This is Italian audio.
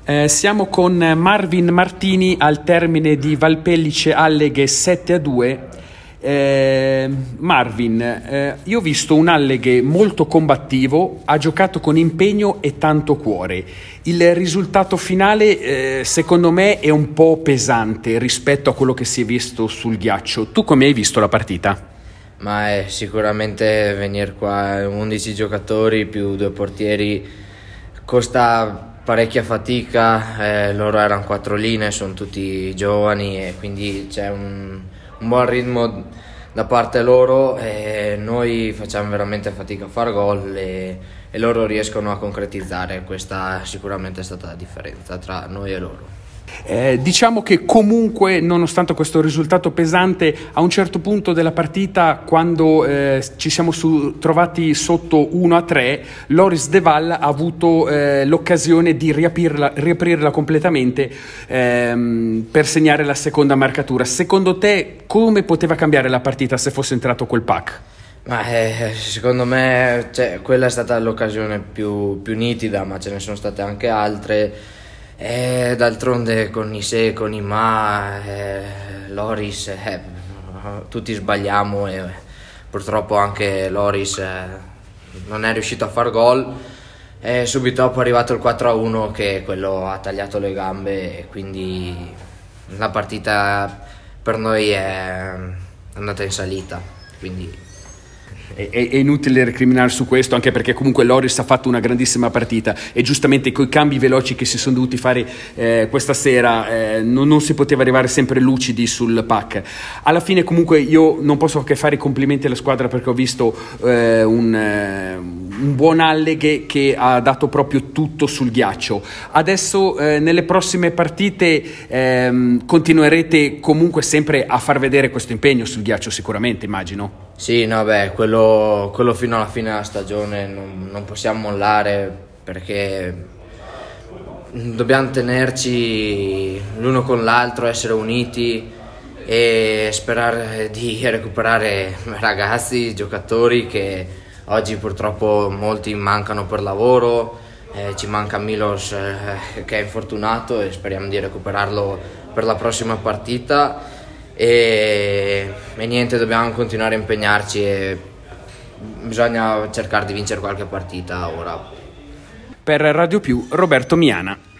Siamo con Marvin Martini al termine di Valpellice Alleghe 7-2. Marvin, io ho visto un Alleghe molto combattivo, ha giocato con impegno e tanto cuore. Il risultato finale, secondo me, è un po' pesante rispetto a quello che si è visto sul ghiaccio. Tu come hai visto la partita? Ma sicuramente venire qua 11 giocatori più 2 portieri costa parecchia fatica, loro erano 4 linee, sono tutti giovani e quindi c'è un buon ritmo da parte loro e noi facciamo veramente fatica a far gol e loro riescono a concretizzare. Questa sicuramente è stata la differenza tra noi e loro. Diciamo che comunque, nonostante questo risultato pesante, a un certo punto della partita, quando ci siamo trovati sotto 1-3, Loris De Val ha avuto l'occasione di riaprirla completamente per segnare la seconda marcatura. Secondo te come poteva cambiare la partita se fosse entrato quel pack? Secondo me quella è stata l'occasione più nitida, ma ce ne sono state anche altre. D'altronde con Issè, con Imà, Loris, tutti sbagliamo e purtroppo anche Loris non è riuscito a far gol. Subito dopo è arrivato il 4-1 che quello ha tagliato le gambe e quindi la partita per noi è andata in salita. Quindi È inutile recriminare su questo, anche perché comunque Loris ha fatto una grandissima partita e giustamente coi cambi veloci che si sono dovuti fare questa sera non si poteva arrivare sempre lucidi sul pack. Alla fine comunque io non posso che fare i complimenti alla squadra, perché ho visto un buon Alleghe che ha dato proprio tutto sul ghiaccio. Adesso nelle prossime partite continuerete comunque sempre a far vedere questo impegno sul ghiaccio, sicuramente, immagino. Sì, no, quello fino alla fine della stagione non possiamo mollare, perché dobbiamo tenerci l'uno con l'altro, essere uniti e sperare di recuperare ragazzi, giocatori che oggi purtroppo molti mancano per lavoro. Ci manca Milos che è infortunato e speriamo di recuperarlo per la prossima partita. E niente, dobbiamo continuare a impegnarci e bisogna cercare di vincere qualche partita ora. Per Radio Più, Roberto Miana.